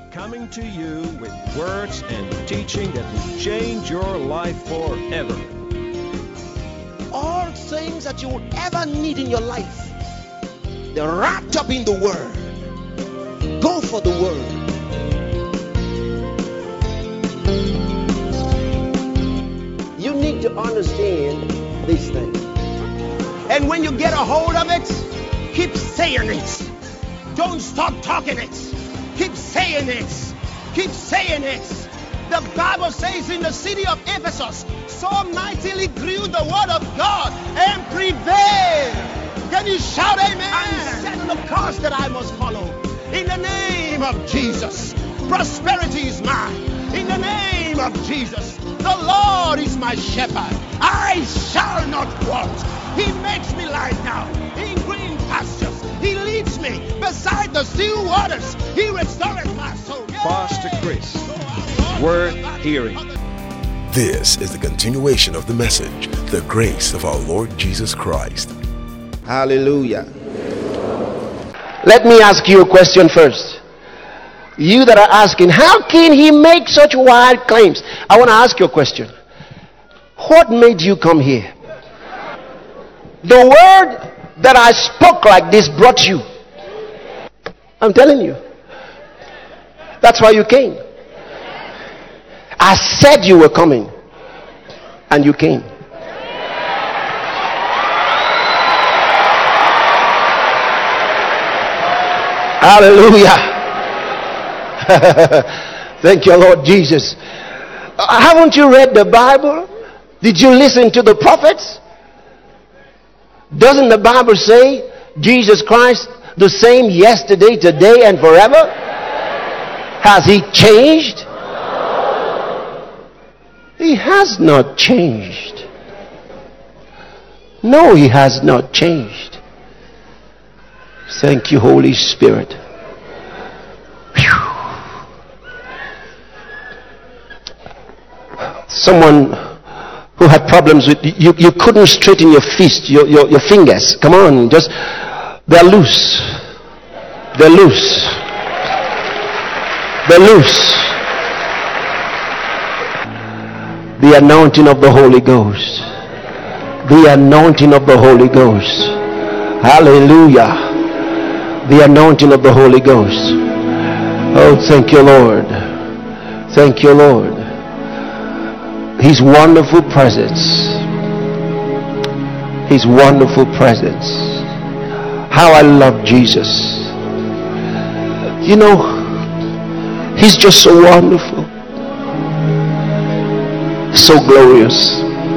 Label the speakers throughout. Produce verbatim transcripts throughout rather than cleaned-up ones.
Speaker 1: coming to you with words and teaching that will change your life forever.
Speaker 2: All things that you will ever need in your life, they're wrapped up in the Word. Go for the Word. You need to understand these things. And when you get a hold of it, keep saying it. Don't stop talking it. Keep saying it. Keep saying it. The Bible says in the city of Ephesus, so mightily grew the word of God and prevailed. Can you shout amen? And set the course that I must follow. In the name of Jesus, prosperity is mine. In the name of Jesus, the Lord is my shepherd. I shall not want. He makes me lie down in green pastures. He leads me beside the still waters. He restores my soul. Yeah.
Speaker 1: Pastor Chris, worth hearing.
Speaker 3: This is the continuation of the message, the grace of our Lord Jesus Christ.
Speaker 2: Hallelujah. Let me ask you a question first. You that are asking, how can he make such wild claims? I want to ask you a question. What made you come here? The word that I spoke like this brought you. I'm telling you. That's why you came. I said you were coming, and you came. Hallelujah. Thank you, Lord Jesus. Uh, haven't you read the Bible? Did you listen to the prophets? Doesn't the Bible say Jesus Christ the same yesterday, today, and forever? Has he changed? He has not changed. No, he has not changed. Thank you, Holy Spirit. Whew. Someone who had problems with you, you couldn't straighten your fist, your, your, your fingers. Come on, just they're loose. They're loose. They're loose. The anointing of the Holy Ghost. The anointing of the Holy Ghost. Hallelujah. The anointing of the Holy Ghost. Oh, thank you, Lord. Thank you, Lord. His wonderful presence. His wonderful presence. How I love Jesus. You know, he's just so wonderful. So glorious.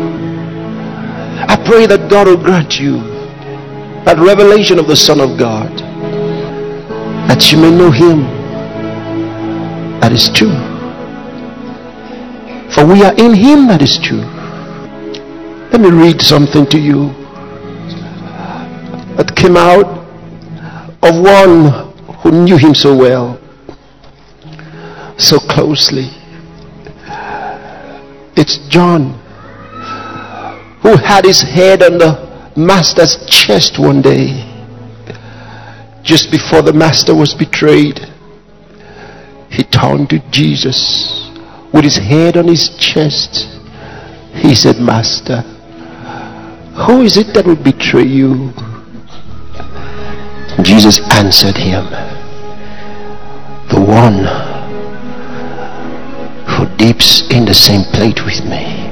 Speaker 2: I pray that God will grant you that revelation of the Son of God, that you may know him. That is true. For we are in him, that is true. Let me read something to you that came out of one who knew him so well, so closely. It's John, who had his head on the master's chest one day, just before the master was betrayed. He turned to Jesus with his head on his chest. He said, Master, who is it that will betray you? Jesus answered him, the one who dips in the same plate with me.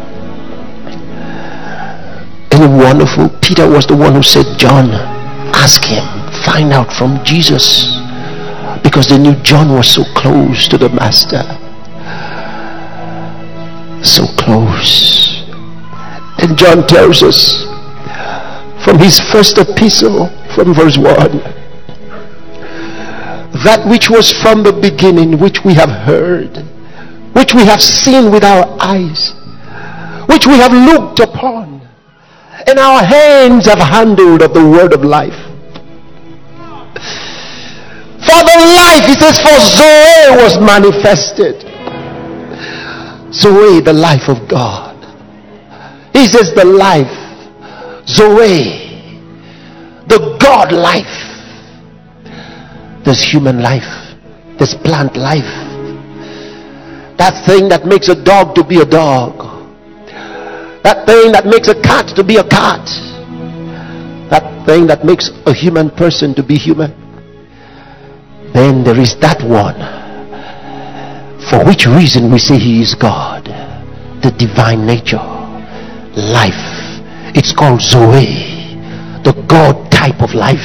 Speaker 2: And wonderful, Peter was the one who said, John, ask him, find out from Jesus, because they knew John was so close to the master, so close. And John tells us from his first epistle, from verse one, that which was from the beginning, which we have heard, which we have seen with our eyes, which we have looked upon, and our hands have handled of the word of life. For the life, he says, for Zoe was manifested. Zoe, the life of God. He says the life, Zoe, the God life. There's human life, there's plant life, That thing that makes a dog to be a dog. That thing that makes a cat to be a cat. That thing that makes a human person to be human. Then there is that one for which reason we say he is God. The divine nature. Life. It's called Zoe. The God type of life.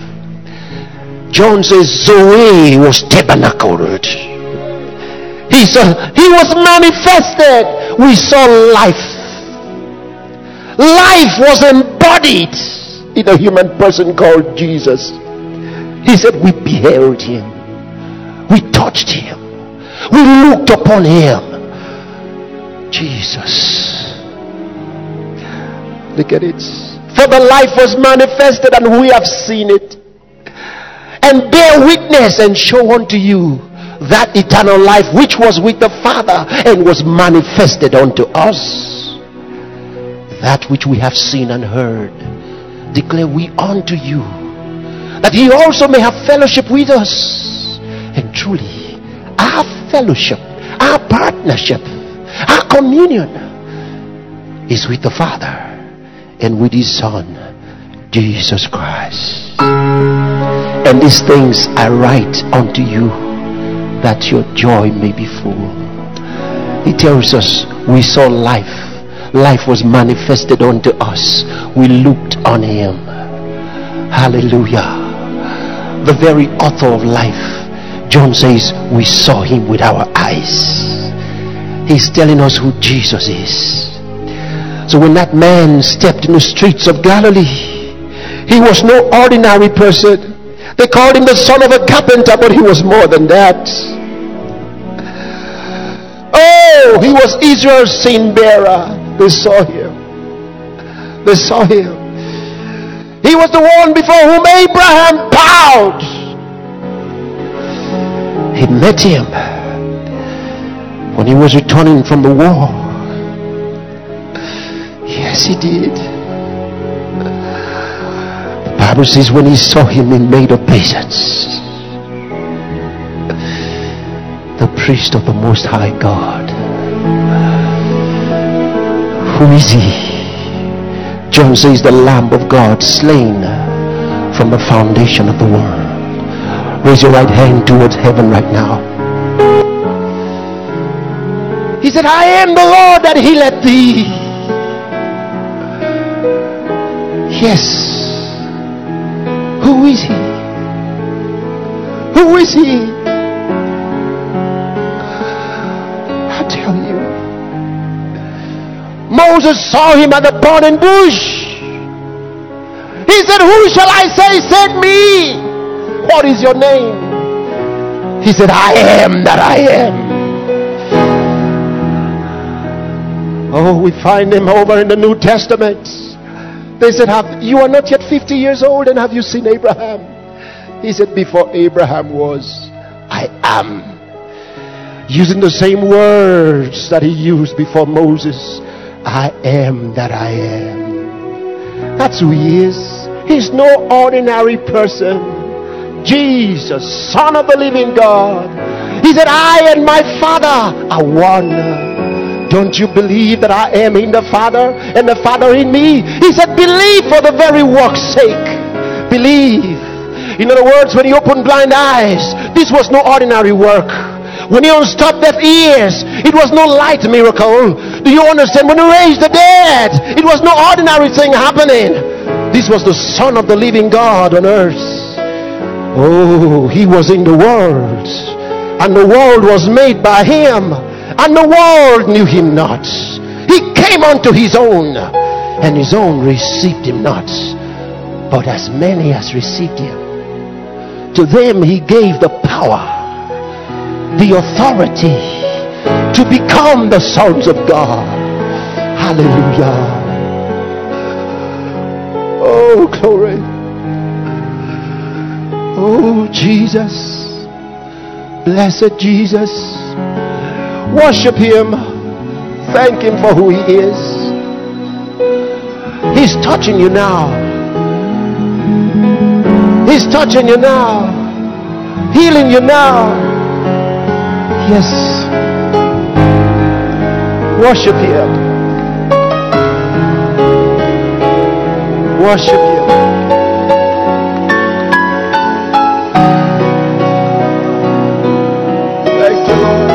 Speaker 2: John says Zoe was tabernacled. He saw, he was manifested. We saw life. Life was embodied in a human person called Jesus. He said we beheld him. We touched him. We looked upon him. Jesus. Look at it. For the life was manifested, and we have seen it, and bear witness and show unto you that eternal life which was with the Father and was manifested unto us. That which we have seen and heard declare we unto you, that he also may have fellowship with us. And truly our fellowship, our partnership, our communion is with the Father and with his Son, Jesus Christ. And these things I write unto you, that your joy may be full. He tells us we saw life. Life was manifested unto us. We looked on him. Hallelujah. The very author of life. John says we saw him with our eyes. He's telling us who Jesus is. So when that man stepped in the streets of Galilee, he was no ordinary person. They called him the son of a carpenter, but he was more than that. Oh, he was Israel's sin bearer. They saw him. They saw him. He was the one before whom Abraham bowed. He met him when he was returning from the war. Yes, he did. The Bible says when he saw him, he made obeisance. The priest of the Most High God. Who is he? John says the Lamb of God, slain from the foundation of the world. Raise your right hand towards heaven right now. He said, I am the Lord that healeth thee. Yes. Who is he? Who is he? I tell you. Moses saw him at the burning bush. He said, who shall I say sent me? What is your name? He said, I am that I am. Oh, we find him over in the New Testament. They said, have, you are not yet fifty years old, and have you seen Abraham? He said, before Abraham was, I am. Using the same words that he used before Moses. I am that I am. That's who he is. He's no ordinary person. Jesus, Son of the living God. He said, I and my Father are one. Don't you believe that I am in the Father and the Father in me? He said, believe for the very work's sake. Believe. In other words, when he opened blind eyes, this was no ordinary work. When he unstopped deaf ears, it was no light miracle. Do you understand? When he raised the dead, it was no ordinary thing happening. This was the Son of the living God on earth. Oh, he was in the world, and the world was made by him, and the world knew him not. He came unto his own, and his own received him not. But as many as received him, to them he gave the power, the authority to become the sons of God. Hallelujah. Oh, glory. Oh, Jesus. Blessed Jesus. Worship him. Thank him for who he is. He's touching you now. He's touching you now. Healing you now. Yes. Worship Him. Worship Him. Thank you, Lord.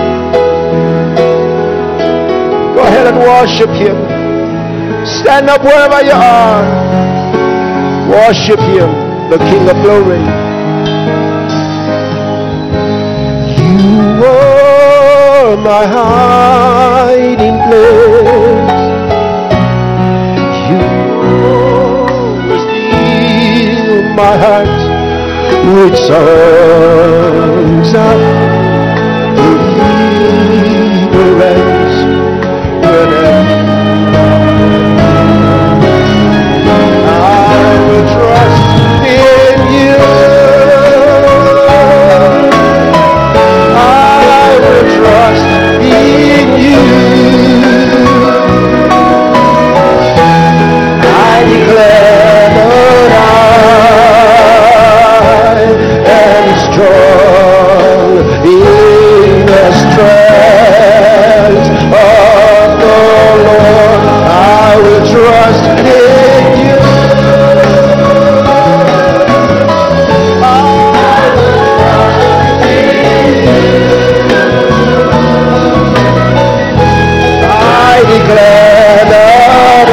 Speaker 2: Go ahead and worship Him. Stand up wherever you are. Worship Him, the King of Glory. You are my hiding place. You always fill my heart with songs of deliverance. I will trust in you. I will trust in you. I declare that I am strong in the strength of the Lord. I will trust in you. I declare that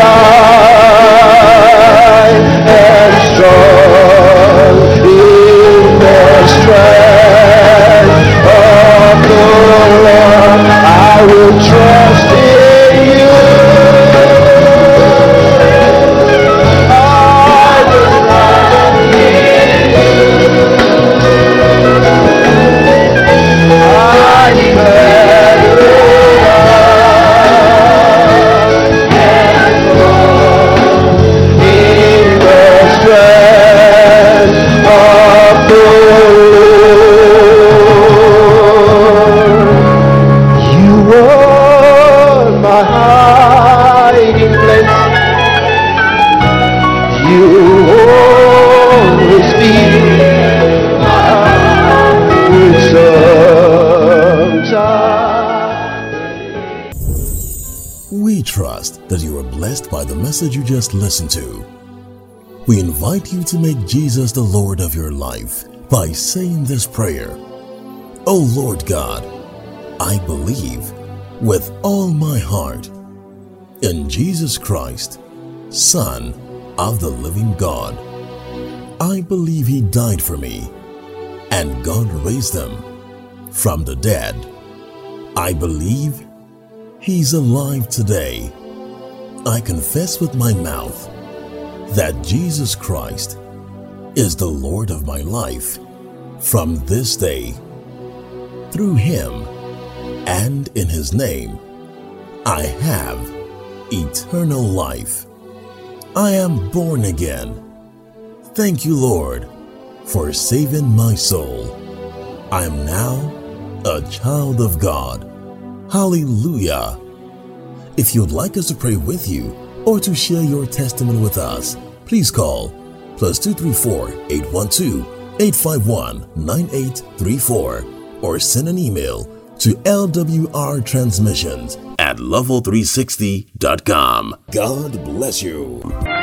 Speaker 2: I am strong in the strength of the Lord. I will trust in you. I will trust in you. I declare
Speaker 3: We trust that you are blessed by the message you just listened to. We invite you to make Jesus the Lord of your life by saying this prayer. O Lord God, I believe with all my heart in Jesus Christ, Son of the living God. I believe He died for me and God raised Him from the dead. I believe He's alive today. I confess with my mouth that Jesus Christ is the Lord of my life from this day. Through Him and in His name, I have eternal life. I am born again. Thank you, Lord, for saving my soul. I am now a child of God. Hallelujah. If you'd like us to pray with you or to share your testimony with us, please call plus two three four, eight one two, eight five one, nine eight three four or send an email to L W R transmissions at level three sixty dot com. God bless you.